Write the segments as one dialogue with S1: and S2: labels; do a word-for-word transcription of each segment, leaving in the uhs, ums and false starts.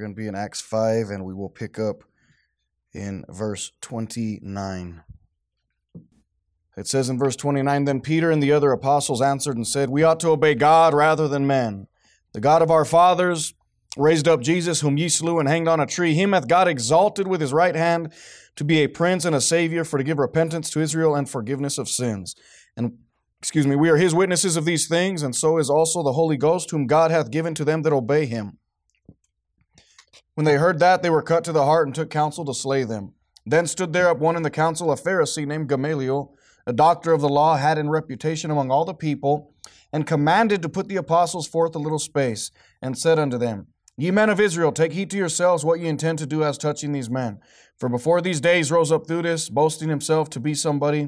S1: going to be in Acts five, and we will pick up in verse twenty-nine. It says in verse twenty-nine, Then Peter and the other apostles answered and said, We ought to obey God rather than men. The God of our fathers raised up Jesus, whom ye slew and hanged on a tree. Him hath God exalted with his right hand to be a prince and a savior, for to give repentance to Israel and forgiveness of sins. And, excuse me, we are his witnesses of these things, and so is also the Holy Ghost, whom God hath given to them that obey him. When they heard that, they were cut to the heart and took counsel to slay them. Then stood there up one in the council, a Pharisee named Gamaliel, a doctor of the law, had in reputation among all the people, and commanded to put the apostles forth a little space, and said unto them, Ye men of Israel, take heed to yourselves what ye intend to do as touching these men. For before these days rose up Theudas, boasting himself to be somebody,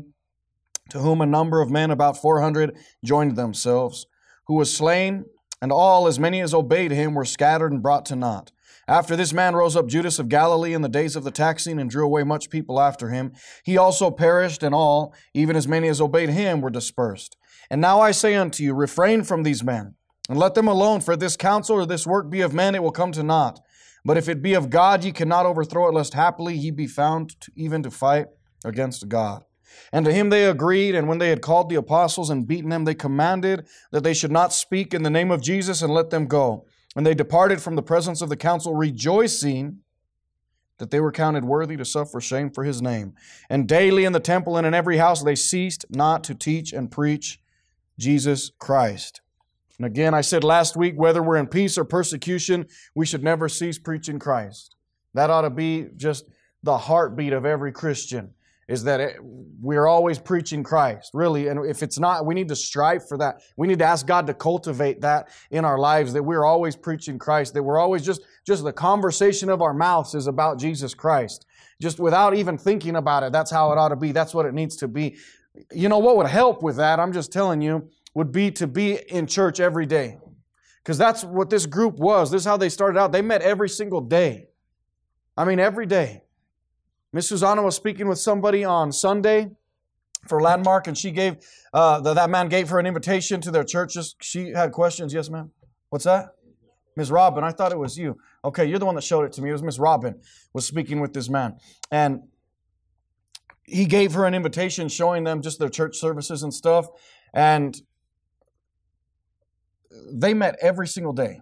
S1: to whom a number of men, about four hundred, joined themselves, who was slain, and all, as many as obeyed him, were scattered and brought to naught. After this man rose up Judas of Galilee in the days of the taxing, and drew away much people after him. He also perished, and all, even as many as obeyed him, were dispersed. And now I say unto you, refrain from these men, and let them alone, for if this counsel or this work be of men, it will come to naught. But if it be of God, ye cannot overthrow it, lest haply ye be found to, even to fight against God. And to him they agreed, and when they had called the apostles and beaten them, they commanded that they should not speak in the name of Jesus, and let them go. And they departed from the presence of the council, rejoicing that they were counted worthy to suffer shame for his name. And daily in the temple and in every house they ceased not to teach and preach Jesus Christ. And again, I said last week, whether we're in peace or persecution, we should never cease preaching Christ. That ought to be just the heartbeat of every Christian, is that it, we're always preaching Christ, really. And if it's not, we need to strive for that. We need to ask God to cultivate that in our lives, that we're always preaching Christ, that we're always just, just the conversation of our mouths is about Jesus Christ. Just without even thinking about it, that's how it ought to be. That's what it needs to be. You know what would help with that, I'm just telling you, would be to be in church every day. Because that's what this group was. This is how they started out. They met every single day. I mean, every day. Miss Susanna was speaking with somebody on Sunday for Landmark, and she gave, uh, the, that man gave her an invitation to their churches. She had questions. Yes, ma'am? What's that? Miss Robin. I thought it was you. Okay, you're the one that showed it to me. It was Miss Robin was speaking with this man. And he gave her an invitation showing them just their church services and stuff. And they met every single day.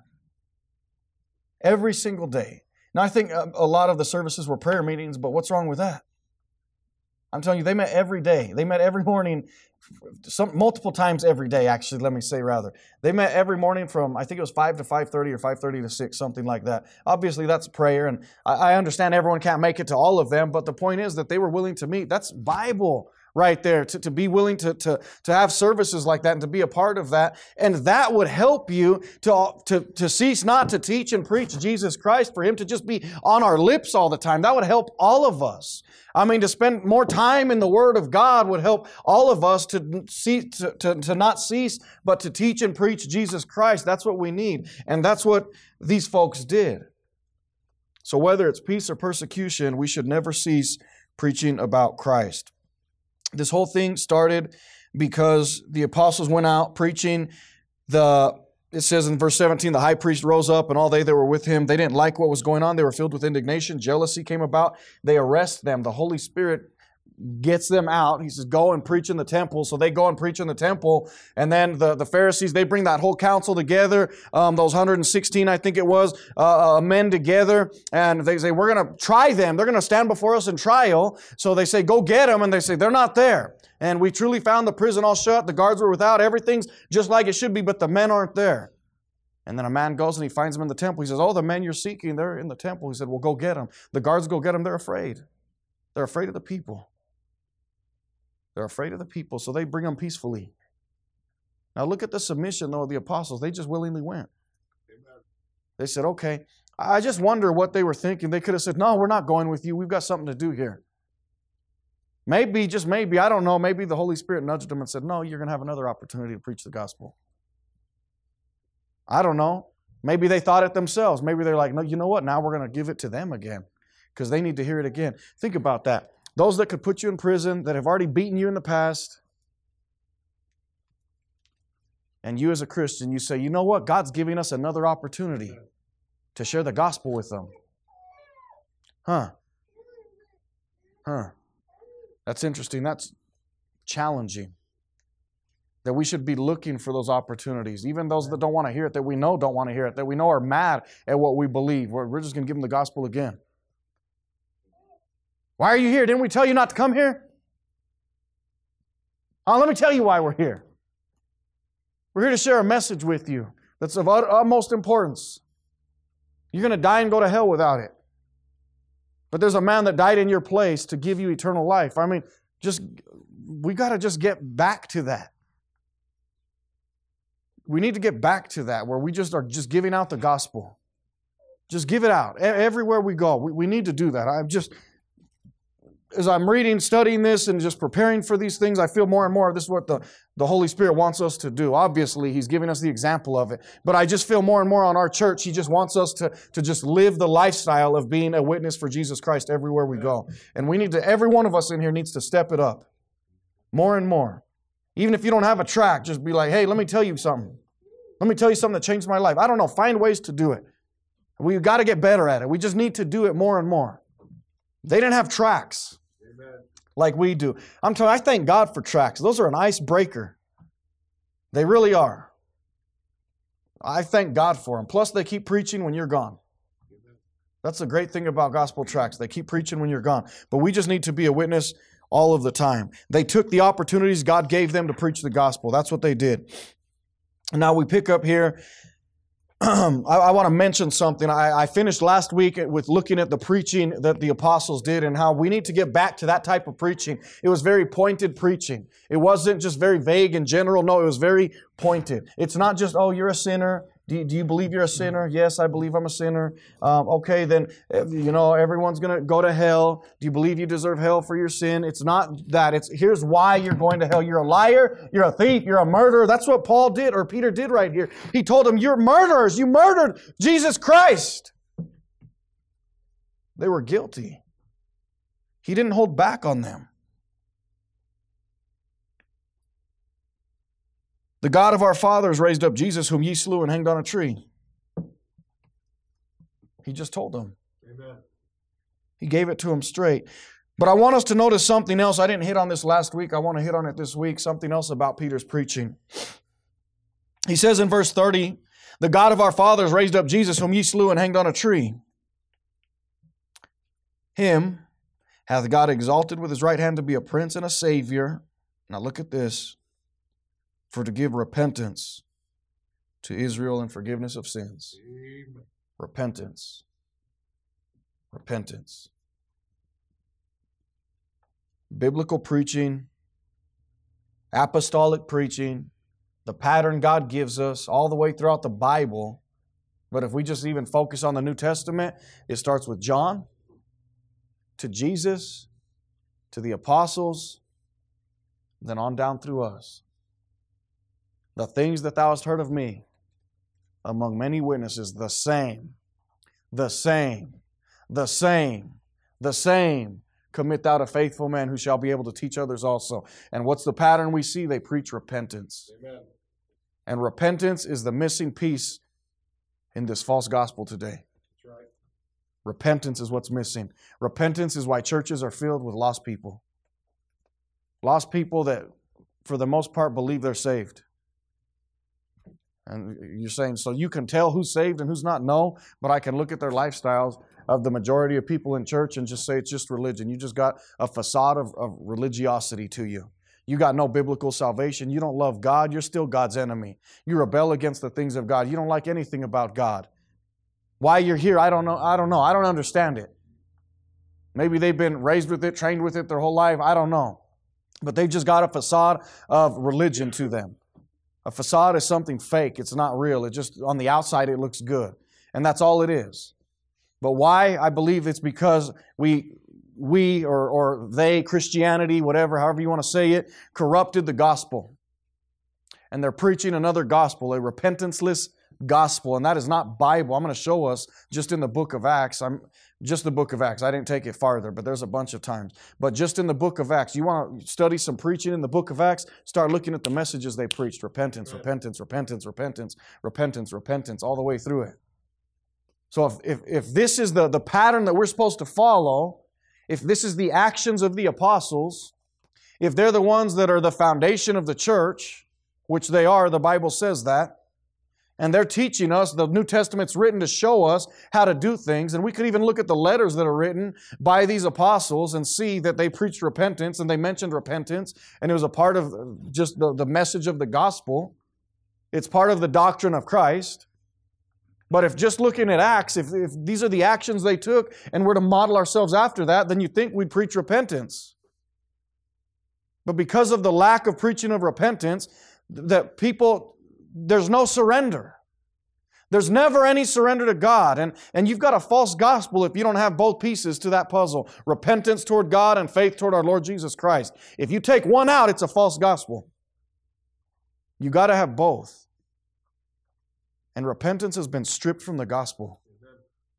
S1: Every single day. Now, I think a lot of the services were prayer meetings, but what's wrong with that? I'm telling you, they met every day. They met every morning, some multiple times every day, actually, let me say rather. They met every morning from, I think it was five to five thirty or five thirty to six, something like that. Obviously, that's prayer, and I understand everyone can't make it to all of them, but the point is that they were willing to meet. That's Bible right there, to, to be willing to, to, to have services like that and to be a part of that. And that would help you to, to, to cease not to teach and preach Jesus Christ, for Him to just be on our lips all the time. That would help all of us. I mean, to spend more time in the Word of God would help all of us to, see, to, to, to not cease, but to teach and preach Jesus Christ. That's what we need. And that's what these folks did. So whether it's peace or persecution, we should never cease preaching about Christ. This whole thing started because the apostles went out preaching. The It says in verse seventeen, the high priest rose up, and all they that were with him, they didn't like what was going on. They were filled with indignation. Jealousy came about. They arrest them. The Holy Spirit gets them out. He says, go and preach in the temple. So they go and preach in the temple. And then the, the Pharisees, they bring that whole council together, um, those one hundred sixteen, I think it was, uh, uh, men together. And they say, we're going to try them. They're going to stand before us in trial. So they say, go get them. And they say, they're not there. And we truly found the prison all shut. The guards were without. Everything's just like it should be, but the men aren't there. And then a man goes and he finds them in the temple. He says, oh, the men you're seeking, they're in the temple. He said, well, go get them. The guards go get them. They're afraid. They're afraid of the people. They're afraid of the people, so they bring them peacefully. Now look at the submission, though, of the apostles. They just willingly went. Amen. They said, okay. I just wonder what they were thinking. They could have said, no, we're not going with you. We've got something to do here. Maybe, just maybe, I don't know, maybe the Holy Spirit nudged them and said, no, you're going to have another opportunity to preach the gospel. I don't know. Maybe they thought it themselves. Maybe they're like, no, you know what? Now we're going to give it to them again because they need to hear it again. Think about that. Those that could put you in prison, that have already beaten you in the past, and you as a Christian, you say, you know what? God's giving us another opportunity. to share the gospel with them. Huh. Huh. That's interesting. That's challenging. That we should be looking for those opportunities. Even those that don't want to hear it, that we know don't want to hear it, that we know are mad at what we believe. We're, we're just going to give them the gospel again. Why are you here? Didn't we tell you not to come here? Oh, let me tell you why we're here. We're here to share a message with you that's of utmost importance. You're going to die and go to hell without it. But there's a man that died in your place to give you eternal life. I mean, just we got to just get back to that. We need to get back to that where we just are just giving out the gospel. Just give it out everywhere we go. We, we need to do that. I'm just, as I'm reading, studying this, and just preparing for these things, I feel more and more this is what the, the Holy Spirit wants us to do. Obviously, He's giving us the example of it. But I just feel more and more on our church, He just wants us to, to just live the lifestyle of being a witness for Jesus Christ everywhere we go. And we need to, every one of us in here needs to step it up more and more. Even if you don't have a track, just be like, hey, let me tell you something. Let me tell you something that changed my life. I don't know. Find ways to do it. We've got to get better at it. We just need to do it more and more. They didn't have tracks Amen. Like we do. I'm telling you, I thank God for tracks. Those are an icebreaker. They really are. I thank God for them. Plus, they keep preaching when you're gone. That's the great thing about gospel tracks. They keep preaching when you're gone. But we just need to be a witness all of the time. They took the opportunities God gave them to preach the gospel. That's what they did. Now we pick up here. I, I want to mention something. I, I finished last week with looking at the preaching that the apostles did and how we need to get back to that type of preaching. It was very pointed preaching. It wasn't just very vague and general. No, it was very pointed. It's not just, oh, you're a sinner. Do you, do you believe you're a sinner? Yes, I believe I'm a sinner. Um, okay, then, you know, everyone's going to go to hell. Do you believe you deserve hell for your sin? It's not that. It's here's why you're going to hell. You're a liar. You're a thief. You're a murderer. That's what Paul did, or Peter did right here. He told them, you're murderers. You murdered Jesus Christ. They were guilty. He didn't hold back on them. The God of our fathers raised up Jesus, whom ye slew and hanged on a tree. He just told them. Amen. He gave it to them straight. But I want us to notice something else. I didn't hit on this last week. I want to hit on it this week. Something else about Peter's preaching. He says in verse thirty, the God of our fathers raised up Jesus, whom ye slew and hanged on a tree. Him hath God exalted with His right hand to be a prince and a savior. Now look at this. For to give repentance to Israel and forgiveness of sins. Amen. Repentance. Repentance. Biblical preaching, apostolic preaching, the pattern God gives us all the way throughout the Bible. But if we just even focus on the New Testament, it starts with John, to Jesus, to the apostles, then on down through us. The things that thou hast heard of me among many witnesses, the same, the same, the same, the same, commit thou to faithful men who shall be able to teach others also. And what's the pattern we see? They preach repentance. Amen. And repentance is the missing piece in this false gospel today. That's right. Repentance is what's missing. Repentance is why churches are filled with lost people. Lost people that, for the most part, believe they're saved. And you're saying, so you can tell who's saved and who's not? No, but I can look at their lifestyles of the majority of people in church and just say it's just religion. You just got a facade of, of religiosity to you. You got no biblical salvation. You don't love God. You're still God's enemy. You rebel against the things of God. You don't like anything about God. Why you're here, I don't know. I don't know. I don't understand it. Maybe they've been raised with it, trained with it their whole life. I don't know. But they've just got a facade of religion to them. A facade is something fake. It's not real. It just, on the outside, it looks good. And that's all it is. But why? I believe it's because we, we or, or they, Christianity, whatever, however you want to say it, corrupted the gospel. And they're preaching another gospel, a repentanceless gospel. And that is not Bible. I'm going to show us just in the book of Acts. I'm just the book of Acts. I didn't take it farther, but there's a bunch of times. But just in the book of Acts, you want to study some preaching in the book of Acts, start looking at the messages they preached. Repentance, repentance, repentance, repentance, repentance, repentance, all the way through it. So if, if, if this is the, the pattern that we're supposed to follow, if this is the actions of the apostles, if they're the ones that are the foundation of the church, which they are, the Bible says that, and they're teaching us, the New Testament's written to show us how to do things, and we could even look at the letters that are written by these apostles and see that they preached repentance and they mentioned repentance, and it was a part of just the, the message of the gospel. It's part of the doctrine of Christ. But if just looking at Acts, if, if these are the actions they took and we're to model ourselves after that, then you'd think we'd preach repentance. But because of the lack of preaching of repentance, that people, there's no surrender. There's never any surrender to God. And, and you've got a false gospel if you don't have both pieces to that puzzle. Repentance toward God and faith toward our Lord Jesus Christ. If you take one out, it's a false gospel. You've got to have both. And repentance has been stripped from the gospel. Amen.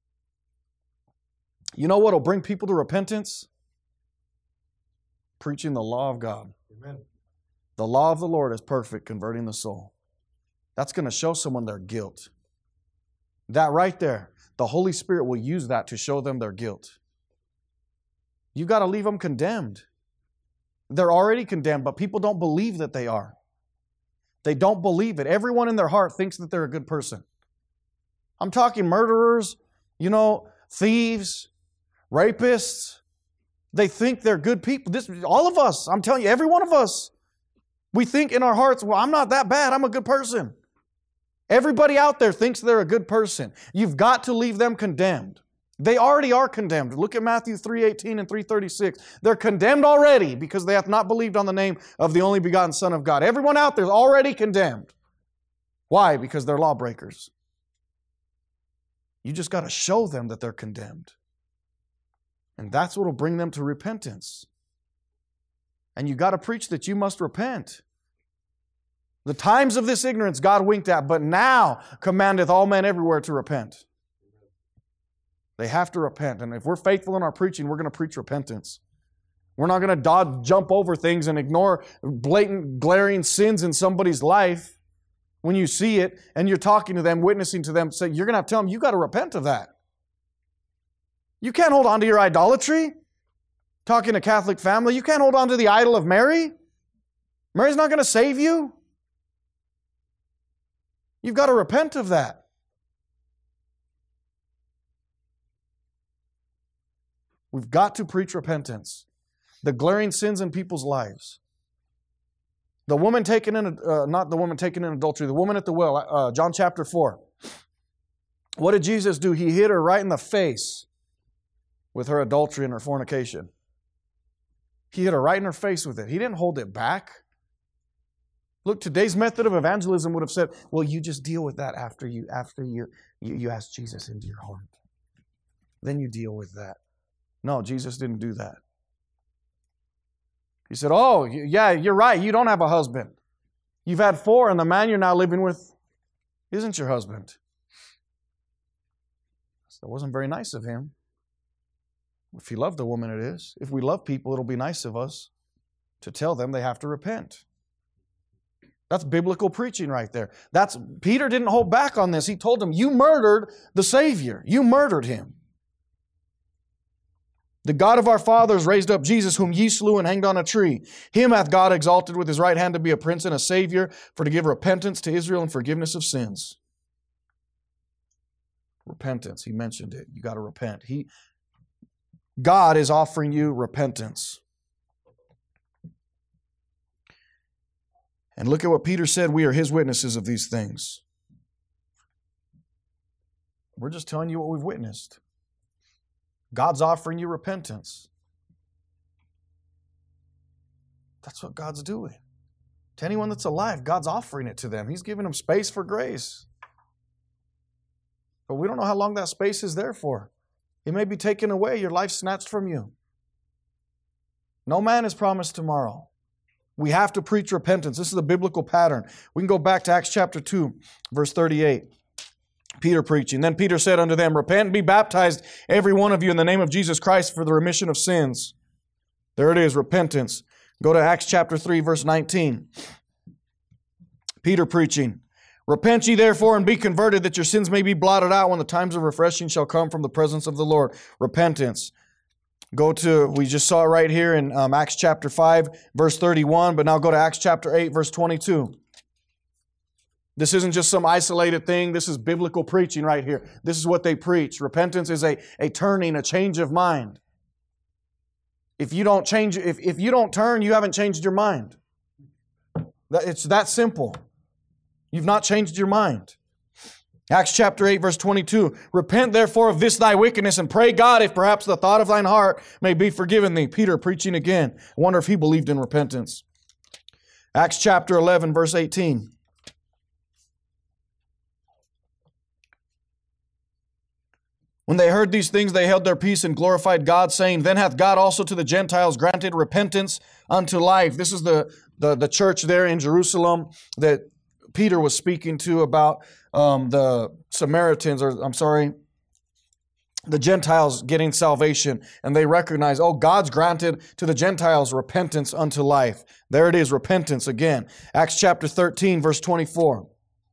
S1: You know what will bring people to repentance? Preaching the law of God. Amen. The law of the Lord is perfect, converting the soul. That's going to show someone their guilt. That right there, the Holy Spirit will use that to show them their guilt. You've got to leave them condemned. They're already condemned, but people don't believe that they are. They don't believe it. Everyone in their heart thinks that they're a good person. I'm talking murderers, you know, thieves, rapists. They think they're good people. This, all of us, I'm telling you, every one of us. We think in our hearts, well, I'm not that bad. I'm a good person. Everybody out there thinks they're a good person. You've got to leave them condemned. They already are condemned. Look at Matthew three eighteen and three thirty-six. They're condemned already because they have not believed on the name of the only begotten Son of God. Everyone out there is already condemned. Why? Because they're lawbreakers. You just got to show them that they're condemned. And that's what will bring them to repentance. And you got to preach that you must repent. The times of this ignorance God winked at, but now commandeth all men everywhere to repent. They have to repent. And if we're faithful in our preaching, we're going to preach repentance. We're not going to dodge, jump over things and ignore blatant, glaring sins in somebody's life when you see it and you're talking to them, witnessing to them. Say, you're going to have to tell them, you've got to repent of that. You can't hold on to your idolatry. Talking to Catholic family, you can't hold on to the idol of Mary. Mary's not going to save you. You've got to repent of that. We've got to preach repentance. The glaring sins in people's lives. The woman taken in, uh, not the woman taken in adultery, the woman at the well, uh, John chapter four. What did Jesus do? He hit her right in the face with her adultery and her fornication. He hit her right in her face with it. He didn't hold it back. Look, today's method of evangelism would have said, well, you just deal with that after you, after you, you, you ask Jesus into your heart. Then you deal with that. No, Jesus didn't do that. He said, oh, yeah, you're right. You don't have a husband. You've had four, and the man you're now living with isn't your husband. That wasn't very nice of him. If he loved the woman, it is. If we love people, it'll be nice of us to tell them they have to repent. That's biblical preaching right there. That's Peter didn't hold back on this. He told them, you murdered the Savior. You murdered Him. The God of our fathers raised up Jesus, whom ye slew and hanged on a tree. Him hath God exalted with His right hand to be a prince and a Savior, for to give repentance to Israel and forgiveness of sins. Repentance. He mentioned it. You got to repent. He, God is offering you repentance. And look at what Peter said. We are His witnesses of these things. We're just telling you what we've witnessed. God's offering you repentance. That's what God's doing. To anyone that's alive, God's offering it to them. He's giving them space for grace. But we don't know how long that space is there for. It may be taken away, your life snatched from you. No man is promised tomorrow. We have to preach repentance. This is the biblical pattern. We can go back to Acts chapter two, verse thirty-eight. Peter preaching. Then Peter said unto them, repent and be baptized, every one of you, in the name of Jesus Christ for the remission of sins. There it is, repentance. Go to Acts chapter three, verse nineteen. Peter preaching. Repent ye therefore and be converted, that your sins may be blotted out when the times of refreshing shall come from the presence of the Lord. Repentance. Go to, we just saw it right here in um, Acts chapter five, verse thirty-one, but now go to Acts chapter eight, verse twenty-two. This isn't just some isolated thing. This is biblical preaching right here. This is what they preach. Repentance is a, a turning, a change of mind. If you don't change, if, if you don't turn, you haven't changed your mind. It's that simple. You've not changed your mind. Acts chapter eight, verse twenty-two. Repent therefore of this thy wickedness, and pray God if perhaps the thought of thine heart may be forgiven thee. Peter preaching again. I wonder if he believed in repentance. Acts chapter eleven, verse eighteen. When they heard these things, they held their peace and glorified God, saying, Then hath God also to the Gentiles granted repentance unto life. This is the, the, the church there in Jerusalem that Peter was speaking to about um, the Samaritans, or I'm sorry, the Gentiles getting salvation. And they recognize, oh, God's granted to the Gentiles repentance unto life. There it is, repentance again. Acts chapter thirteen, verse twenty-four.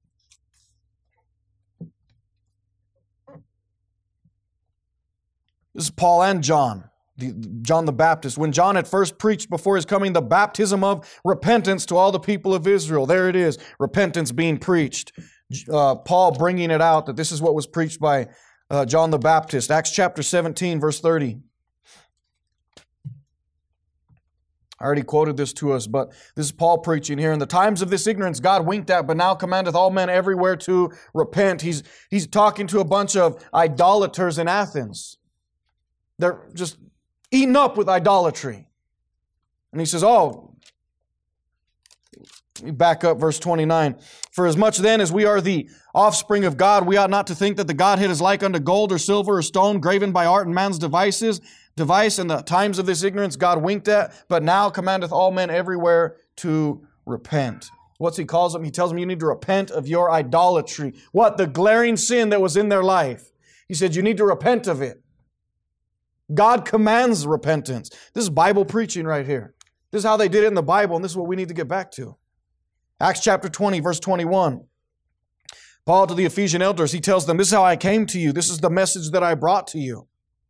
S1: This is Paul and John, the, John the Baptist. When John had first preached before his coming the baptism of repentance to all the people of Israel. There it is, repentance being preached. Uh, Paul bringing it out that this is what was preached by uh, John the Baptist. Acts chapter seventeen, verse thirty. I already quoted this to us, but this is Paul preaching here. In the times of this ignorance God winked at, but now commandeth all men everywhere to repent. He's, he's talking to a bunch of idolaters in Athens. They're just eaten up with idolatry. And he says, oh, let me back up verse twenty-nine. For as much then as we are the offspring of God, we ought not to think that the Godhead is like unto gold or silver or stone, graven by art and man's devices. Device in the times of this ignorance God winked at, but now commandeth all men everywhere to repent. What's he calls them? He tells them you need to repent of your idolatry. What? The glaring sin that was in their life. He said you need to repent of it. God commands repentance. This is Bible preaching right here. This is how they did it in the Bible, and this is what we need to get back to. Acts chapter twenty, verse twenty-one. Paul to the Ephesian elders, he tells them, this is how I came to you. This is the message that I brought to you.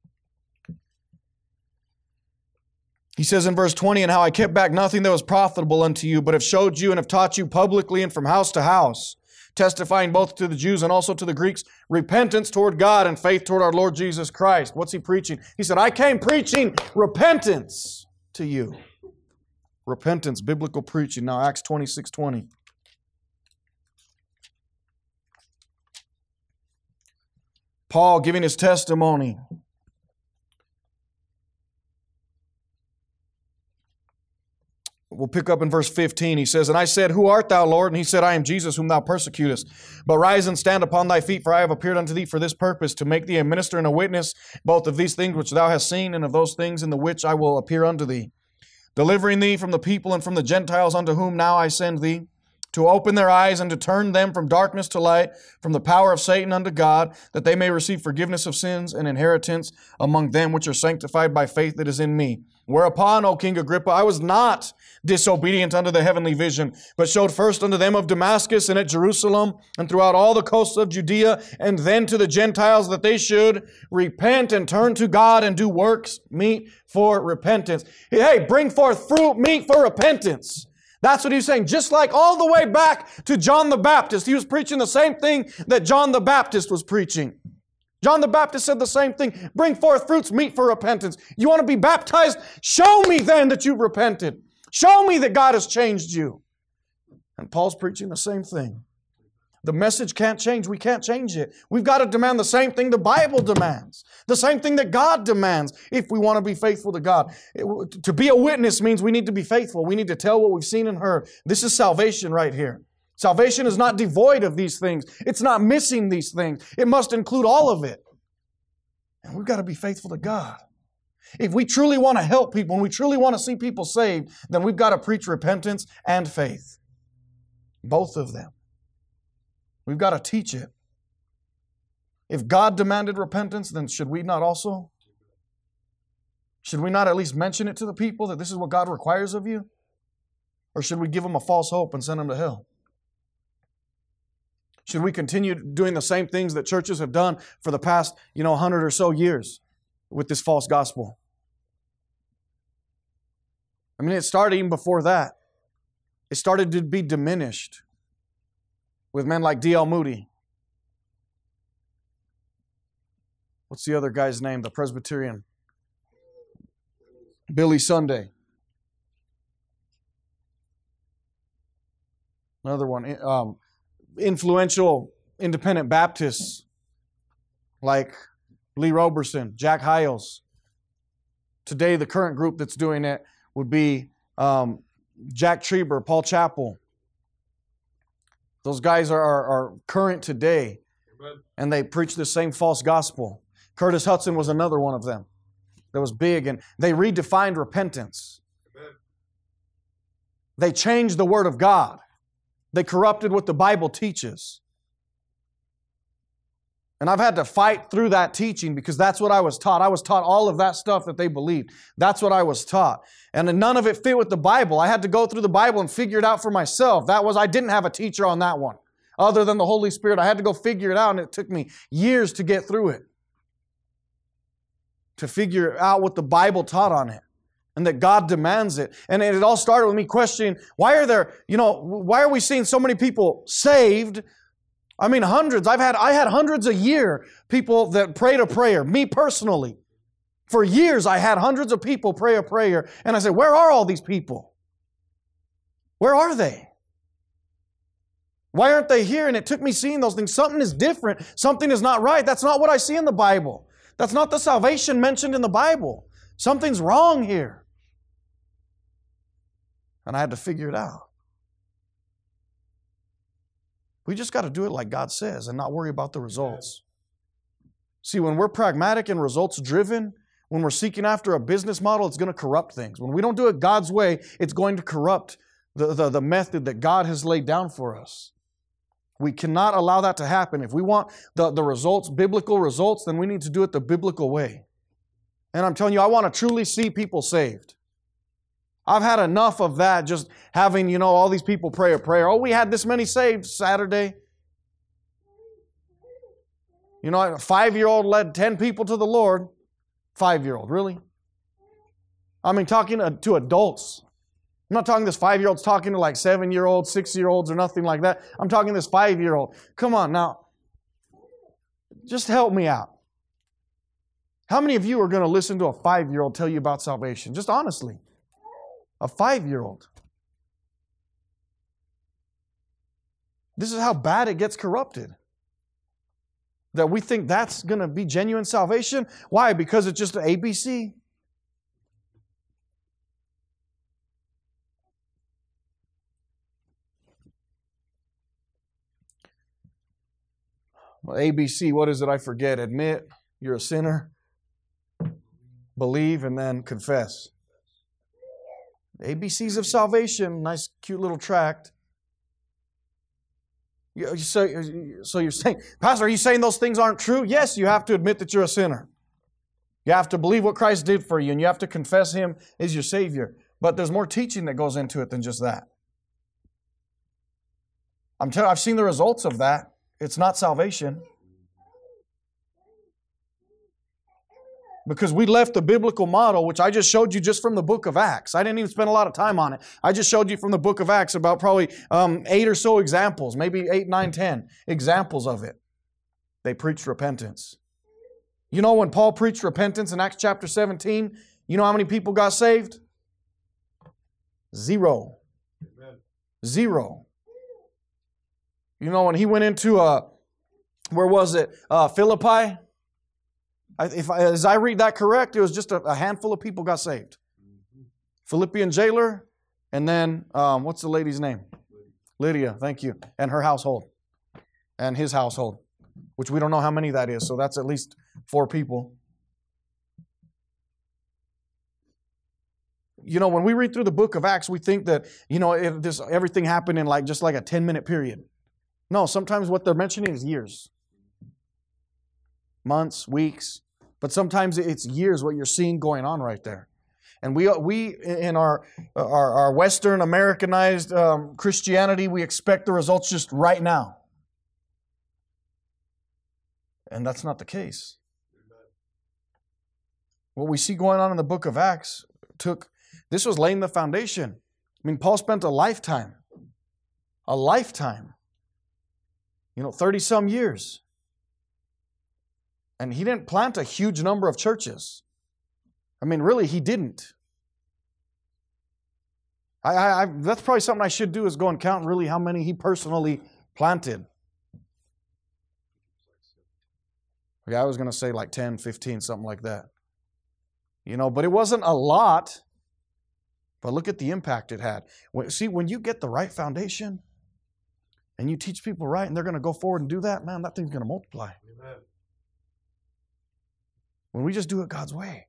S1: He says in verse twenty, and how I kept back nothing that was profitable unto you, but have showed you and have taught you publicly and from house to house, testifying both to the Jews and also to the Greeks, repentance toward God and faith toward our Lord Jesus Christ. What's he preaching? He said, I came preaching repentance to you. Repentance, biblical preaching. Now, Acts twenty-six twenty. Paul giving his testimony. We'll pick up in verse fifteen. He says, and I said, who art thou, Lord? And he said, I am Jesus whom thou persecutest. But rise and stand upon thy feet, for I have appeared unto thee for this purpose, to make thee a minister and a witness, both of these things which thou hast seen, and of those things in the which I will appear unto thee, delivering thee from the people and from the Gentiles unto whom now I send thee, to open their eyes and to turn them from darkness to light, from the power of Satan unto God, that they may receive forgiveness of sins and inheritance among them which are sanctified by faith that is in me. Whereupon, O King Agrippa, I was not disobedient unto the heavenly vision, but showed first unto them of Damascus and at Jerusalem and throughout all the coasts of Judea, and then to the Gentiles, that they should repent and turn to God and do works meet for repentance. Hey, bring forth fruit meet for repentance. That's what he's saying. Just like all the way back to John the Baptist, he was preaching the same thing that John the Baptist was preaching. John the Baptist said the same thing. Bring forth fruits meet for repentance. You want to be baptized? Show me then that you've repented. Show me that God has changed you. And Paul's preaching the same thing. The message can't change. We can't change it. We've got to demand the same thing the Bible demands. The same thing that God demands if we want to be faithful to God. It, to be a witness means we need to be faithful. We need to tell what we've seen and heard. This is salvation right here. Salvation is not devoid of these things. It's not missing these things. It must include all of it. And we've got to be faithful to God. If we truly want to help people and we truly want to see people saved, then we've got to preach repentance and faith. Both of them. We've got to teach it. If God demanded repentance, then should we not also? Should we not at least mention it to the people that this is what God requires of you? Or should we give them a false hope and send them to hell? Should we continue doing the same things that churches have done for the past, you know, hundred or so years with this false gospel? I mean, it started even before that. It started to be diminished with men like D L Moody. What's the other guy's name? The Presbyterian. Billy Sunday. Another one. Um, influential independent Baptists like Lee Roberson, Jack Hyles. Today, the current group that's doing it would be um, Jack Trieber, Paul Chappell. Those guys are, are, are current today, and they preach the same false gospel. Curtis Hudson was another one of them that was big, and they redefined repentance. Amen. They changed the Word of God. They corrupted what the Bible teaches. And I've had to fight through that teaching because that's what I was taught. I was taught all of that stuff that they believed. That's what I was taught. And none of it fit with the Bible. I had to go through the Bible and figure it out for myself. That was, I didn't have a teacher on that one. Other than the Holy Spirit, I had to go figure it out, and it took me years to get through it. To figure out what the Bible taught on it. And that God demands it. And it all started with me questioning, why are there, you know, why are we seeing so many people saved? I mean, hundreds. I've had, I had hundreds a year, people that prayed a prayer, me personally. For years, I had hundreds of people pray a prayer. And I said, where are all these people? Where are they? Why aren't they here? And it took me seeing those things. Something is different. Something is not right. That's not what I see in the Bible. That's not the salvation mentioned in the Bible. Something's wrong here. And I had to figure it out. We just got to do it like God says and not worry about the results. See, when we're pragmatic and results driven, when we're seeking after a business model, it's going to corrupt things. When we don't do it God's way, it's going to corrupt the, the, the method that God has laid down for us. We cannot allow that to happen. If we want the, the results, biblical results, then we need to do it the biblical way. And I'm telling you, I want to truly see people saved. I've had enough of that, just having, you know, all these people pray a prayer. Oh, we had this many saved Saturday. You know, a five-year-old led ten people to the Lord. Five-year-old, really? I mean, talking to, to adults. I'm not talking this five-year-old's talking to like seven-year-olds, six-year-olds, or nothing like that. I'm talking this five-year-old. Come on now. Just help me out. How many of you are going to listen to a five-year-old tell you about salvation? Just honestly. A five-year-old. This is how bad it gets corrupted. That we think that's going to be genuine salvation. Why? Because it's just an A B C. Well, A B C, what is it? I forget. Admit you're a sinner. Believe and then confess. A B Cs of salvation, nice cute little tract. You, so, so you're saying, Pastor, are you saying those things aren't true? Yes, you have to admit that you're a sinner. You have to believe what Christ did for you, and you have to confess Him as your Savior. But there's more teaching that goes into it than just that. I'm telling you, I've seen the results of that. It's not salvation. Because we left the biblical model, which I just showed you just from the book of Acts. I didn't even spend a lot of time on it. I just showed you from the book of Acts about probably um, eight or so examples, maybe eight, nine, ten examples of it. They preached repentance. You know, when Paul preached repentance in Acts chapter seventeen, you know how many people got saved? Zero. Amen. Zero. You know, when he went into, uh, where was it? Uh, Philippi? If I, as I read that correct, it was just a, a handful of people got saved. Mm-hmm. Philippian jailer, and then, um, what's the lady's name? Lydia. Lydia, thank you. And her household. And his household, which we don't know how many that is, so that's at least four people. You know, when we read through the book of Acts, we think that, you know, it, this, everything happened in like just like a ten-minute period. No, sometimes what they're mentioning is years. Months, weeks. But sometimes it's years what you're seeing going on right there. And we, we in our, our, our Western Americanized um, Christianity, we expect the results just right now. And that's not the case. What we see going on in the book of Acts took, this was laying the foundation. I mean, Paul spent a lifetime, a lifetime, you know, thirty some years. And he didn't plant a huge number of churches. I mean, really, he didn't. I, I, I, that's probably something I should do, is go and count really how many he personally planted. Yeah, I was going to say like ten, fifteen, something like that. You know, but it wasn't a lot. But look at the impact it had. When, see, when you get the right foundation and you teach people right and they're going to go forward and do that, man, that thing's going to multiply. Amen. When we just do it God's way.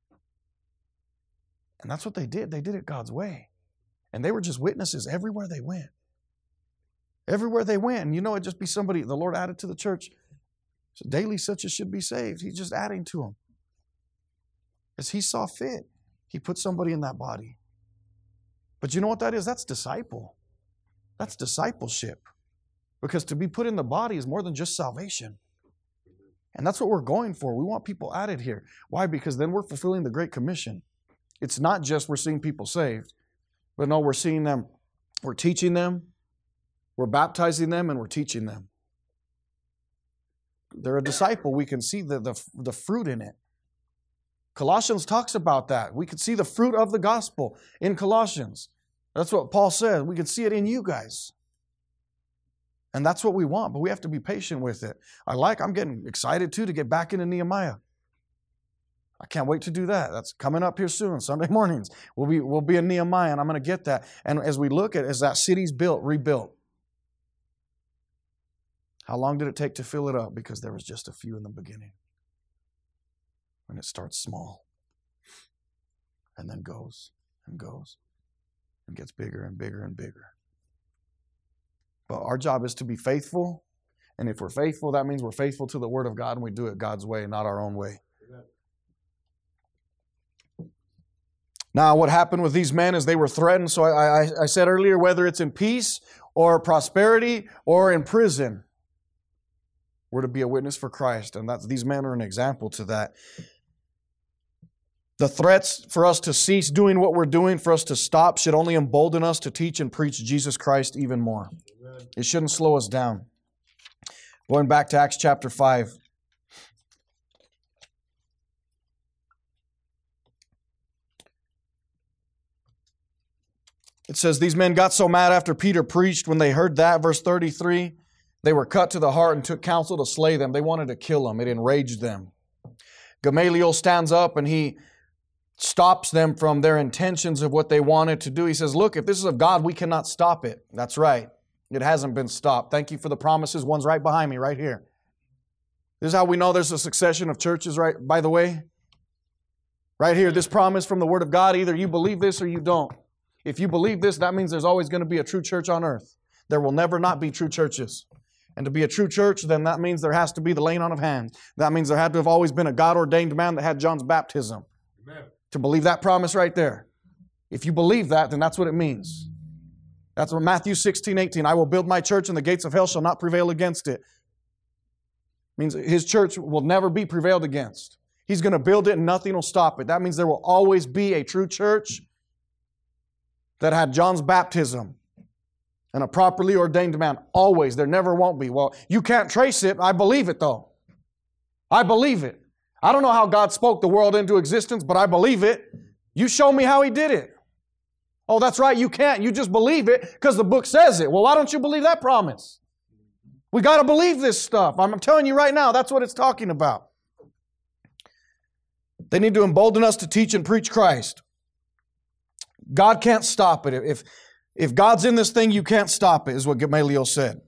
S1: And that's what they did. They did it God's way. And they were just witnesses everywhere they went. Everywhere they went. And you know, it'd just be somebody the Lord added to the church. So daily such as should be saved. He's just adding to them. As He saw fit, He put somebody in that body. But you know what that is? That's disciple. That's discipleship. Because to be put in the body is more than just salvation. And that's what we're going for. We want people added here. Why? Because then we're fulfilling the Great Commission. It's not just we're seeing people saved, but no, we're seeing them, we're teaching them, we're baptizing them, and we're teaching them. They're a disciple. We can see the, the, the fruit in it. Colossians talks about that. We can see the fruit of the gospel in Colossians. That's what Paul said. We can see it in you guys. And that's what we want, but we have to be patient with it. I like, I'm getting excited too to get back into Nehemiah. I can't wait to do that. That's coming up here soon, Sunday mornings. We'll be, we'll be in Nehemiah, and I'm going to get that. And as we look at, as that city's built, rebuilt, how long did it take to fill it up? Because there was just a few in the beginning. And it starts small. And then goes and goes. And gets bigger and bigger and bigger. But our job is to be faithful. And if we're faithful, that means we're faithful to the Word of God, and we do it God's way, not our own way. Amen. Now, what happened with these men is they were threatened. So I, I, I said earlier, whether it's in peace or prosperity or in prison, we're to be a witness for Christ. And that's, these men are an example to that. The threats for us to cease doing what we're doing, for us to stop, should only embolden us to teach and preach Jesus Christ even more. Amen. It shouldn't slow us down. Going back to Acts chapter five. It says, these men got so mad after Peter preached when they heard that, verse thirty-three, they were cut to the heart and took counsel to slay them. They wanted to kill them. It enraged them. Gamaliel stands up and he stops them from their intentions of what they wanted to do. He says, look, if this is of God, we cannot stop it. That's right. It hasn't been stopped. Thank you for the promises. One's right behind me, right here. This is how we know there's a succession of churches, right? By the way, right here, this promise from the Word of God, either you believe this or you don't. If you believe this, that means there's always going to be a true church on earth. There will never not be true churches. And to be a true church, then that means there has to be the laying on of hands. That means there had to have always been a God-ordained man that had John's baptism. Amen. To believe that promise right there. If you believe that, then that's what it means. That's what Matthew sixteen, eighteen, I will build my church and the gates of hell shall not prevail against it. It means His church will never be prevailed against. He's going to build it and nothing will stop it. That means there will always be a true church that had John's baptism and a properly ordained man. Always. There never won't be. Well, you can't trace it. I believe it though. I believe it. I don't know how God spoke the world into existence, but I believe it. You show me how He did it. Oh, that's right. You can't. You just believe it because the book says it. Well, why don't you believe that promise? We got to believe this stuff. I'm telling you right now, that's what it's talking about. They need to embolden us to teach and preach Christ. God can't stop it. If, if God's in this thing, you can't stop it, is what Gamaliel said.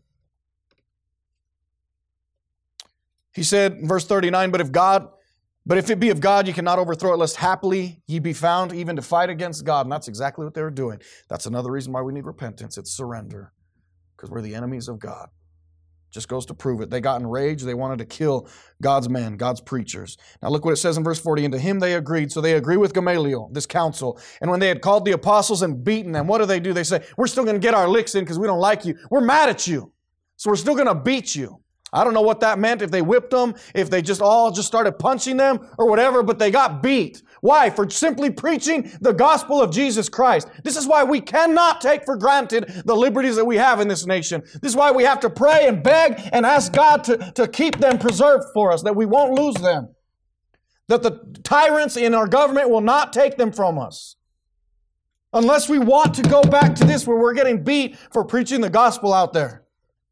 S1: He said in verse thirty-nine, but if God, but if it be of God, you cannot overthrow it, lest haply ye be found even to fight against God. And that's exactly what they were doing. That's another reason why we need repentance. It's surrender. Because we're the enemies of God. Just goes to prove it. They got enraged. They wanted to kill God's men, God's preachers. Now look what it says in verse forty. And to him they agreed. So they agree with Gamaliel, this council. And when they had called the apostles and beaten them, what do they do? They say, we're still going to get our licks in because we don't like you. We're mad at you. So we're still going to beat you. I don't know what that meant, if they whipped them, if they just all just started punching them or whatever, but they got beat. Why? For simply preaching the gospel of Jesus Christ. This is why we cannot take for granted the liberties that we have in this nation. This is why we have to pray and beg and ask God to, to keep them preserved for us, that we won't lose them. That the tyrants in our government will not take them from us. Unless we want to go back to this where we're getting beat for preaching the gospel out there.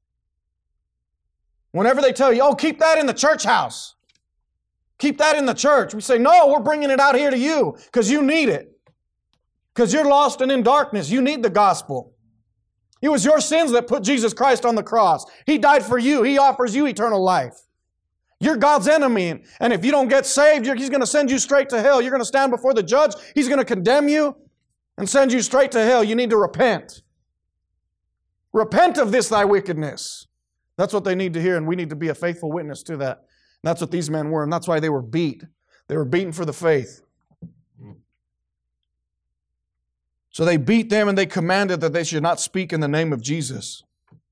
S1: Whenever they tell you, oh, keep that in the church house. Keep that in the church. We say, no, we're bringing it out here to you because you need it. Because you're lost and in darkness. You need the gospel. It was your sins that put Jesus Christ on the cross. He died for you. He offers you eternal life. You're God's enemy. And if you don't get saved, He's going to send you straight to hell. You're going to stand before the judge. He's going to condemn you and send you straight to hell. You need to repent. Repent of this thy wickedness. That's what they need to hear, and we need to be a faithful witness to that. And that's what these men were, and that's why they were beat. They were beaten for the faith. So they beat them, and they commanded that they should not speak in the name of Jesus.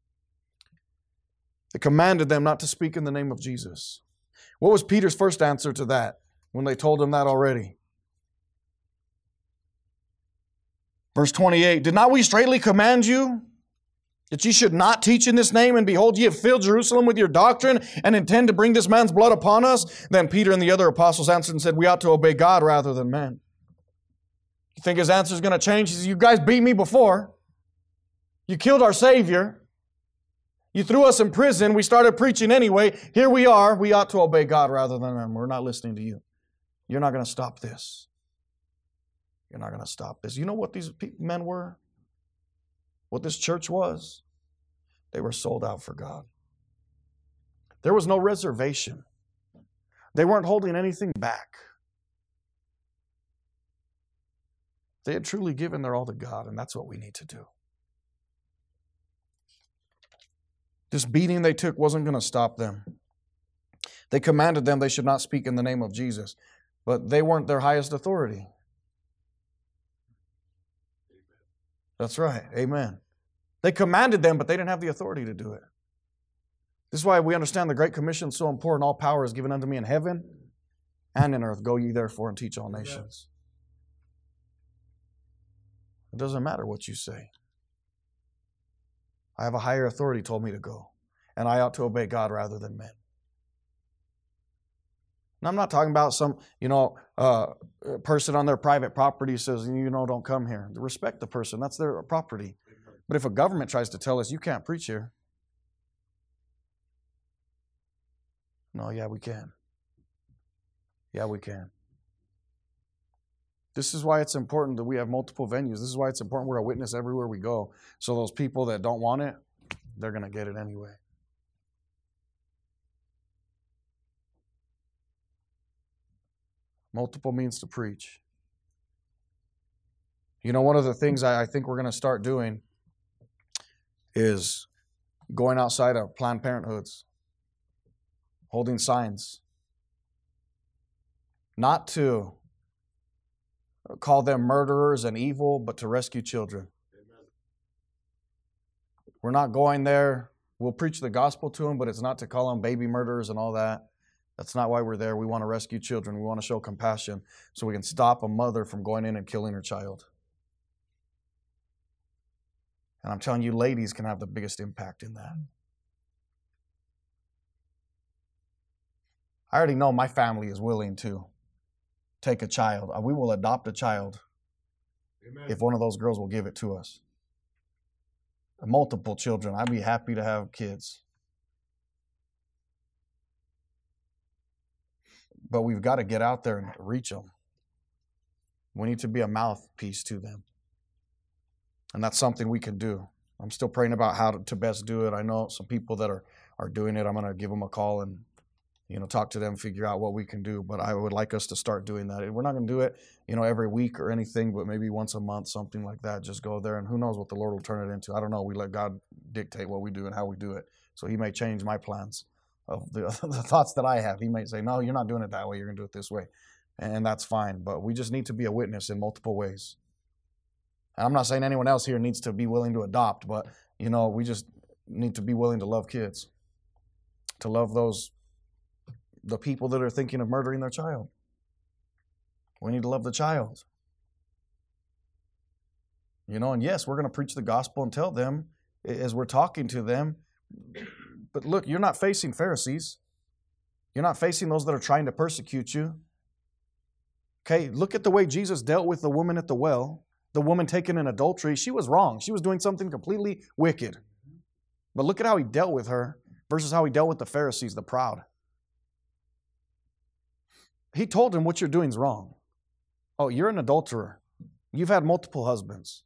S1: They commanded them not to speak in the name of Jesus. What was Peter's first answer to that when they told him that already? Verse twenty-eight, did not we straightly command you that ye should not teach in this name? And behold, ye have filled Jerusalem with your doctrine and intend to bring this man's blood upon us? Then Peter and the other apostles answered and said, we ought to obey God rather than men. You think his answer is going to change? He says, you guys beat me before. You killed our Savior. You threw us in prison. We started preaching anyway. Here we are. We ought to obey God rather than men. We're not listening to you. You're not going to stop this. You're not going to stop this. You know what these men were? What this church was? They were sold out for God. There was no reservation. They weren't holding anything back. They had truly given their all to God, and that's what we need to do. This beating they took wasn't going to stop them. They commanded them they should not speak in the name of Jesus, but they weren't their highest authority. That's right. Amen. They commanded them, but they didn't have the authority to do it. This is why we understand the Great Commission is so important. All power is given unto me in heaven and in earth. Go ye therefore and teach all nations. It doesn't matter what you say. I have a higher authority told me to go, and I ought to obey God rather than men. And I'm not talking about some, you know, uh, person on their private property says, you know, don't come here. Respect the person. That's their property. But if a government tries to tell us, you can't preach here. No, yeah, we can. Yeah, we can. This is why it's important that we have multiple venues. This is why it's important we're a witness everywhere we go. So those people that don't want it, they're going to get it anyway. Multiple means to preach. You know, one of the things I, I think we're going to start doing is going outside of Planned Parenthoods, holding signs. Not to call them murderers and evil, but to rescue children. Amen. We're not going there. We'll preach the gospel to them, but it's not to call them baby murderers and all that. That's not why we're there. We want to rescue children. We want to show compassion so we can stop a mother from going in and killing her child. And I'm telling you, ladies can have the biggest impact in that. I already know my family is willing to take a child. We will adopt a child. Amen. If one of those girls will give it to us. Multiple children. I'd be happy to have kids. But we've got to get out there and reach them. We need to be a mouthpiece to them. And that's something we can do. I'm still praying about how to, to best do it. I know some people that are, are doing it. I'm going to give them a call and, you know, talk to them, figure out what we can do. But I would like us to start doing that. We're not going to do it, you know, every week or anything, but maybe once a month, something like that. Just go there, and who knows what the Lord will turn it into. I don't know. We let God dictate what we do and how we do it. So He may change my plans of the, the thoughts that I have. He may say, no, you're not doing it that way. You're going to do it this way. And that's fine. But we just need to be a witness in multiple ways. And I'm not saying anyone else here needs to be willing to adopt, but, you know, we just need to be willing to love kids. to love those, the people that are thinking of murdering their child. We need to love the child. You know, and yes, we're going to preach the gospel and tell them as we're talking to them. But look, you're not facing Pharisees. You're not facing those that are trying to persecute you. Okay, look at the way Jesus dealt with the woman at the well. The woman taken in adultery, she was wrong. She was doing something completely wicked. But look at how he dealt with her versus how he dealt with the Pharisees, the proud. He told him, what you're doing is wrong. Oh, you're an adulterer. You've had multiple husbands.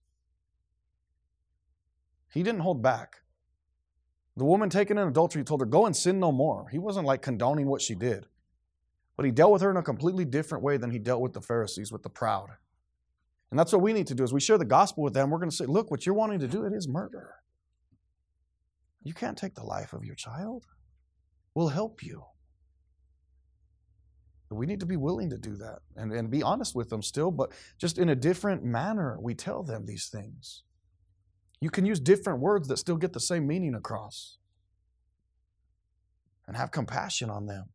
S1: He didn't hold back. The woman taken in adultery told her, go and sin no more. He wasn't like condoning what she did. But he dealt with her in a completely different way than he dealt with the Pharisees, with the proud. And that's what we need to do. As we share the gospel with them, we're going to say, look, what you're wanting to do, it is murder. You can't take the life of your child. We'll help you. But we need to be willing to do that and, and be honest with them still, but just in a different manner, we tell them these things. You can use different words that still get the same meaning across. And have compassion on them.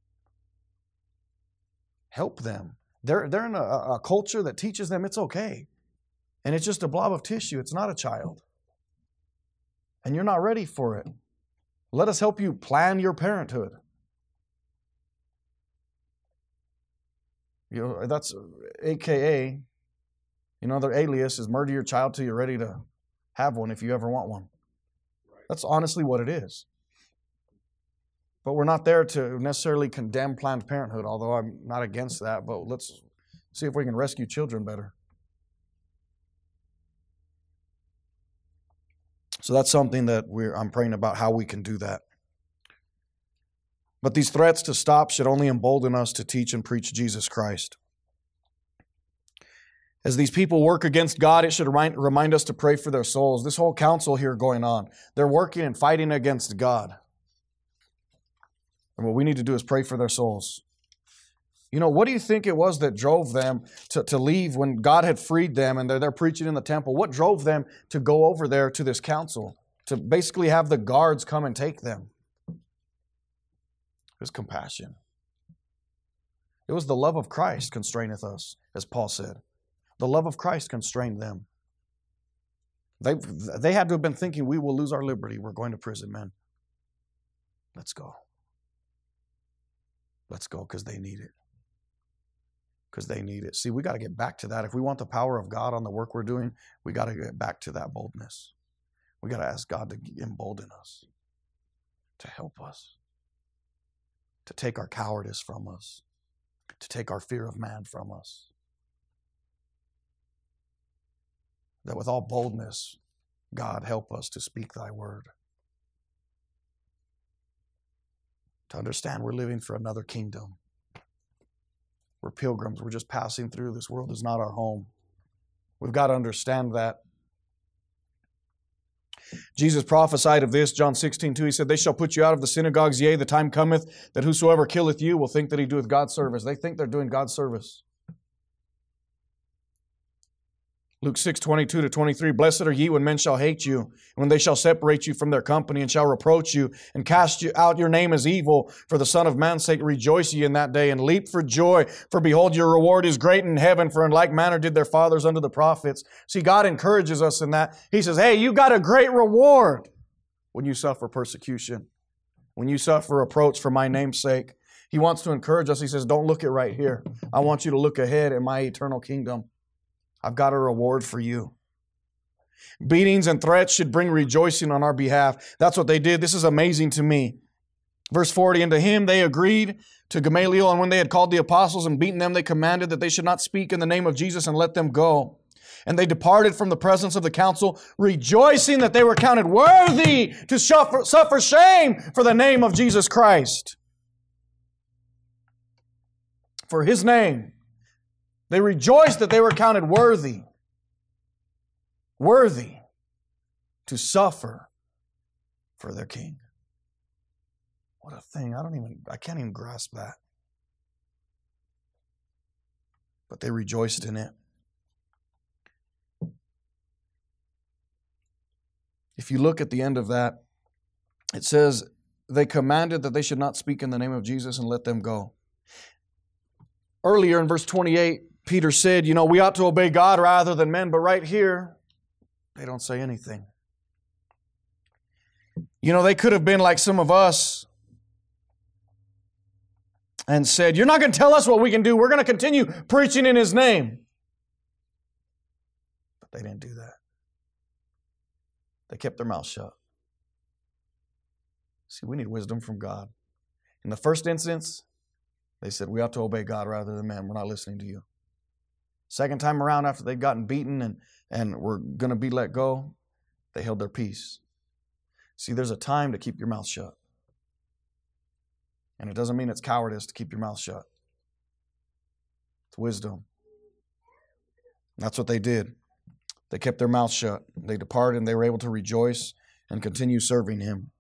S1: Help them. They're, they're in a, a culture that teaches them it's okay. And it's just a blob of tissue. It's not a child. And you're not ready for it. Let us help you plan your parenthood. You know, that's A K A, you know, their alias is murder your child till you're ready to have one if you ever want one. That's honestly what it is. But we're not there to necessarily condemn Planned Parenthood, although I'm not against that. But let's see if we can rescue children better. So that's something that we're, I'm praying about how we can do that. But these threats to stop should only embolden us to teach and preach Jesus Christ. As these people work against God, it should remind, remind us to pray for their souls. This whole council here going on, they're working and fighting against God. And what we need to do is pray for their souls. You know, what do you think it was that drove them to, to leave when God had freed them and they're there preaching in the temple? What drove them to go over there to this council, to basically have the guards come and take them? It was compassion. It was the love of Christ constraineth us, as Paul said. The love of Christ constrained them. They, they had to have been thinking, we will lose our liberty. We're going to prison, man. Let's go. Let's go because they need it. Because they need it. See, we got to get back to that. If we want the power of God on the work we're doing, we got to get back to that boldness. We got to ask God to embolden us, to help us, to take our cowardice from us, to take our fear of man from us. That with all boldness, God, help us to speak thy word. To understand we're living for another kingdom. We're pilgrims. We're just passing through. This world is not our home. We've got to understand that. Jesus prophesied of this, John sixteen two. He said, they shall put you out of the synagogues. Yea, the time cometh that whosoever killeth you will think that he doeth God's service. They think they're doing God's service. Luke six twenty-two to twenty-three. Blessed are ye when men shall hate you, and when they shall separate you from their company, and shall reproach you, and cast you out your name as evil. For the Son of Man's sake rejoice ye in that day, and leap for joy. For behold, your reward is great in heaven, for in like manner did their fathers unto the prophets. See, God encourages us in that. He says, hey, you got a great reward when you suffer persecution, when you suffer reproach for my name's sake. He wants to encourage us. He says, don't look at right here. I want you to look ahead at my eternal kingdom. I've got a reward for you. Beatings and threats should bring rejoicing on our behalf. That's what they did. This is amazing to me. Verse forty, and to him they agreed, to Gamaliel, and when they had called the apostles and beaten them, they commanded that they should not speak in the name of Jesus and let them go. And they departed from the presence of the council, rejoicing that they were counted worthy to suffer, suffer shame for the name of Jesus Christ. For his name. They rejoiced that they were counted worthy, worthy to suffer for their king. What a thing. I don't even, I can't even grasp that. But they rejoiced in it. If you look at the end of that, it says, they commanded that they should not speak in the name of Jesus and let them go. Earlier in verse twenty-eight, Peter said, you know, we ought to obey God rather than men, but right here, they don't say anything. You know, they could have been like some of us and said, you're not going to tell us what we can do. We're going to continue preaching in His name. But they didn't do that. They kept their mouth shut. See, we need wisdom from God. In the first instance, they said, we ought to obey God rather than man. We're not listening to you. Second time around, after they'd gotten beaten and, and were going to be let go, they held their peace. See, there's a time to keep your mouth shut. And it doesn't mean it's cowardice to keep your mouth shut. It's wisdom. That's what they did. They kept their mouth shut. They departed and they were able to rejoice and continue serving Him.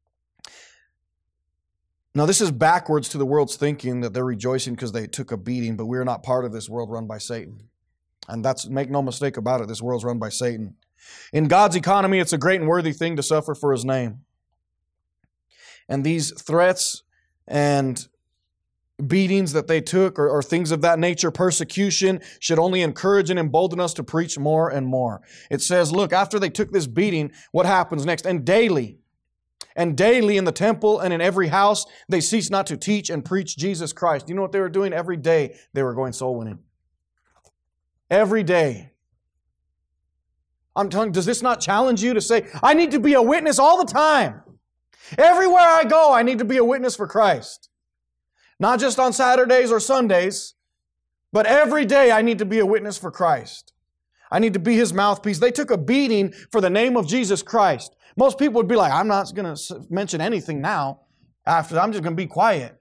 S1: Now, this is backwards to the world's thinking that they're rejoicing because they took a beating, but we're not part of this world run by Satan. And that's, make no mistake about it, this world's run by Satan. In God's economy, it's a great and worthy thing to suffer for His name. And these threats and beatings that they took or, or things of that nature, persecution, should only encourage and embolden us to preach more and more. It says, look, after they took this beating, what happens next? And daily, and daily in the temple and in every house, they ceased not to teach and preach Jesus Christ. You know what they were doing? Every day they were going soul winning. Every day. I'm telling you, does this not challenge you to say, I need to be a witness all the time? Everywhere I go, I need to be a witness for Christ. Not just on Saturdays or Sundays, but every day I need to be a witness for Christ. I need to be His mouthpiece. They took a beating for the name of Jesus Christ. Most people would be like, I'm not going to mention anything now. After I'm just going to be quiet.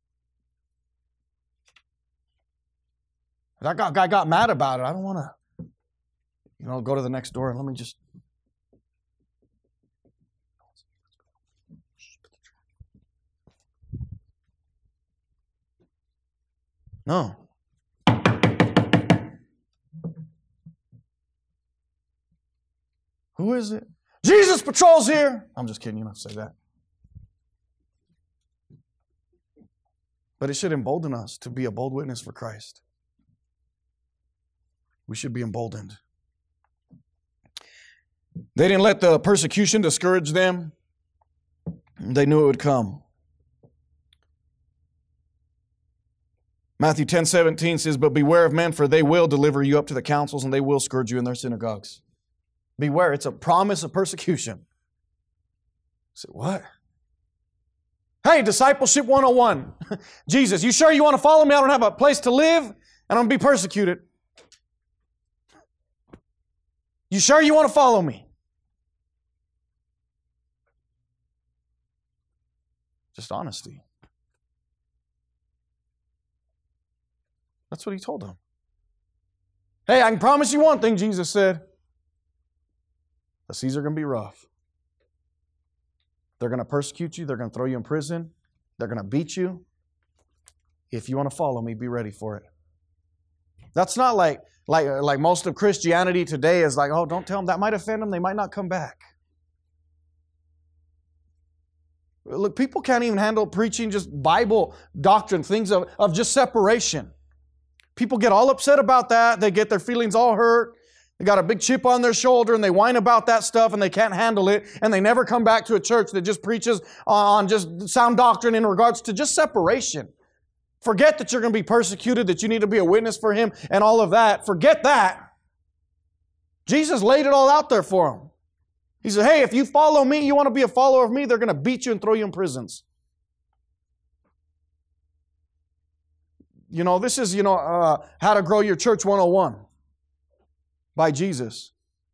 S1: That guy got mad about it. I don't want to, you know, go to the next door and let me just. No. Who is it? Jesus patrols here. I'm just kidding. You don't have to say that. But it should embolden us to be a bold witness for Christ. We should be emboldened. They didn't let the persecution discourage them. They knew it would come. Matthew ten seventeen says, but beware of men, for they will deliver you up to the councils and they will scourge you in their synagogues. Beware, it's a promise of persecution. I said, what? Hey, discipleship one oh one. Jesus, you sure you want to follow me? I don't have a place to live and I'm going to be persecuted. You sure you want to follow me? Just honesty. That's what He told them. Hey, I can promise you one thing, Jesus said. The seas are going to be rough. They're going to persecute you. They're going to throw you in prison. They're going to beat you. If you want to follow me, be ready for it. That's not like, like, like most of Christianity today is like, oh, don't tell them. That might offend them. They might not come back. Look, people can't even handle preaching just Bible doctrine, things of, of just separation. People get all upset about that. They get their feelings all hurt. They got a big chip on their shoulder and they whine about that stuff and they can't handle it. And they never come back to a church that just preaches on just sound doctrine in regards to just separation. Forget that you're going to be persecuted, that you need to be a witness for Him and all of that. Forget that. Jesus laid it all out there for them. He said, hey, if you follow me, you want to be a follower of me, they're going to beat you and throw you in prisons. You know, this is, you know, uh, How to Grow Your Church one oh one by Jesus.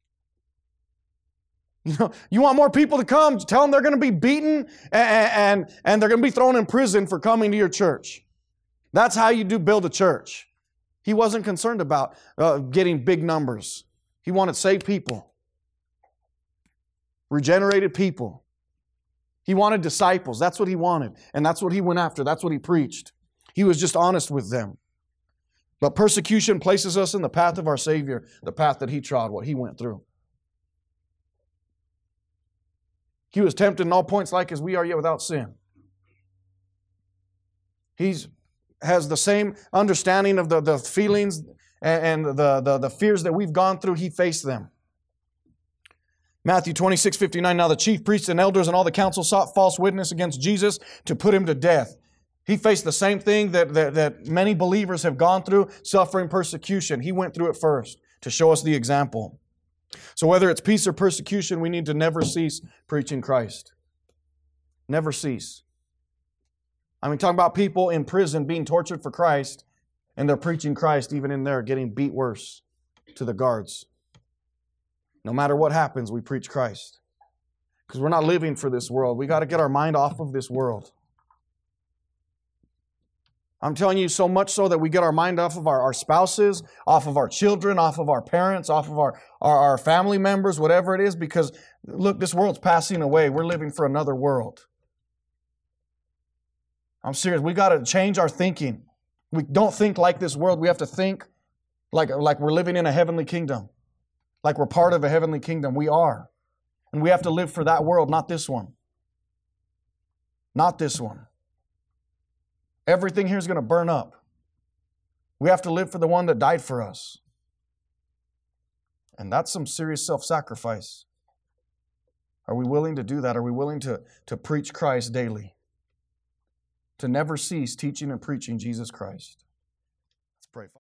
S1: You know, you want more people to come, tell them they're going to be beaten and, and, and they're going to be thrown in prison for coming to your church. That's how you do build a church. He wasn't concerned about uh, getting big numbers. He wanted saved people. Regenerated people. He wanted disciples. That's what He wanted. And that's what He went after. That's what He preached. He was just honest with them. But persecution places us in the path of our Savior, the path that He trod, what He went through. He was tempted in all points like as we are, yet without sin. He's has the same understanding of the, the feelings and, and the, the, the fears that we've gone through. He faced them. Matthew twenty-six fifty-nine, now the chief priests and elders and all the council sought false witness against Jesus to put him to death. He faced the same thing that, that, that many believers have gone through, suffering persecution. He went through it first to show us the example. So whether it's peace or persecution, we need to never cease preaching Christ. Never cease. I mean, talking about people in prison being tortured for Christ, and they're preaching Christ even in there, getting beat worse to the guards. No matter what happens, we preach Christ. Because we're not living for this world. We got to get our mind off of this world. I'm telling you, so much so that we get our mind off of our, our spouses, off of our children, off of our parents, off of our, our, our family members, whatever it is, because look, this world's passing away. We're living for another world. I'm serious. We got to change our thinking. We don't think like this world. We have to think like, like we're living in a heavenly kingdom. Like we're part of a heavenly kingdom. We are. And we have to live for that world, not this one. Not this one. Everything here is going to burn up. We have to live for the one that died for us. And that's some serious self-sacrifice. Are we willing to do that? Are we willing to, to preach Christ daily? To never cease teaching and preaching Jesus Christ? Let's pray.